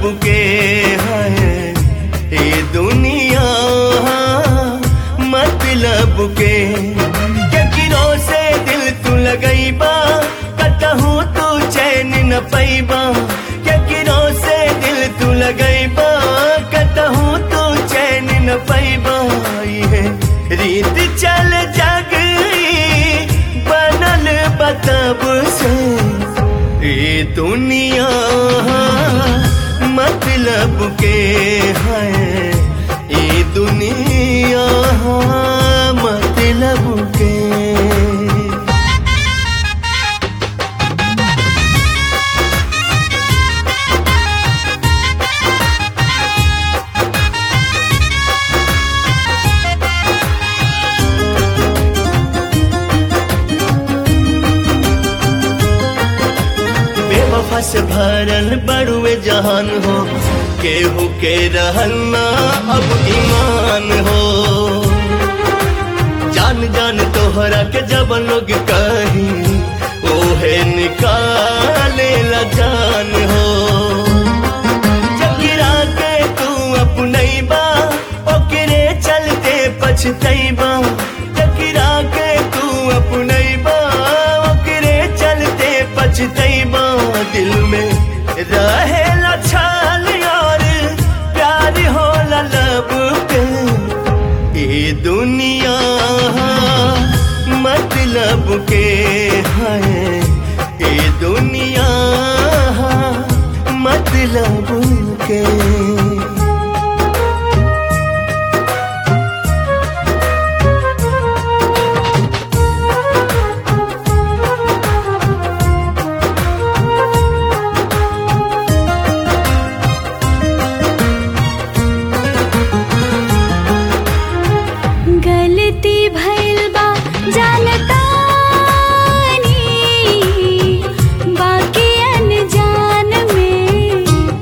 के है ये दुनिया मतलब के किरो से दिल तू लगैबा कतहू तू चैन न पैबा किरो से दिल तू लगैबा कतहू तू चैन न पैबा ये रीत चल जग बनल बतब से ये दुनिया मतलब के है ये दुनिया मतलब के। बेवफा से भरल बड़ुए जहान हो केहू के रहना अब ईमान हो जान जान तोहरा के जब लोग कही ओहे निकाले ला जान हो जगिरा के तू अपनैबा ओकरे चलते पछतैबा जगिरा के तू अपनैबा ओकरे चलते पछतैबा दिल में रहेला छाल और प्यार होला लब पे ये दुनिया मतलब के है ये दुनिया मतलब के। गलती भइल बा जानतानी बाकी अनजान में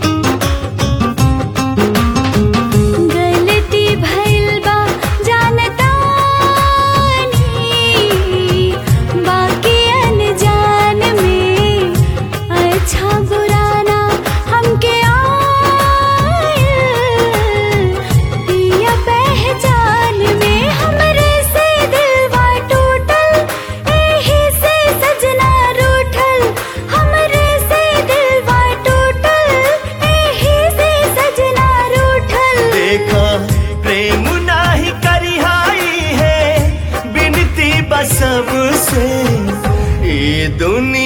गलती भइल बा जानतानी बाकी अनजान में अच्छा बुरा ना हमके आयल पहचान में हमरे से दिलवा टूटल एही से सजना रूठल हमरे से दिलवा टूटल एही से सजना रूठल। देखा प्रेम नाही करिहाई है बिनती बस सबसे ये दुनिया